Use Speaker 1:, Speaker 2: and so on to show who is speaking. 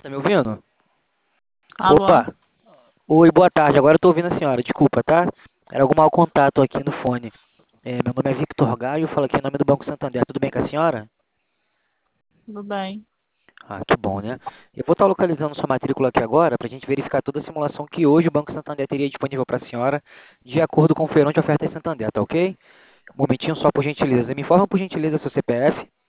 Speaker 1: Tá me ouvindo?
Speaker 2: Alô?
Speaker 1: Opa! Oi, boa tarde. Agora eu tô ouvindo a senhora. Desculpa, tá? Era algum mau contato aqui no fone. Meu nome é Victor Gaio, eu falo aqui em nome do Banco Santander. Tudo bem com a senhora?
Speaker 2: Tudo bem?
Speaker 1: Ah, que bom, né? Eu vou estar localizando sua matrícula aqui agora para a gente verificar toda a simulação que hoje o Banco Santander teria disponível para a senhora, de acordo com o feirão de ofertas Santander, tá ok? Um momentinho só, por gentileza. Me informa, por gentileza, seu CPF.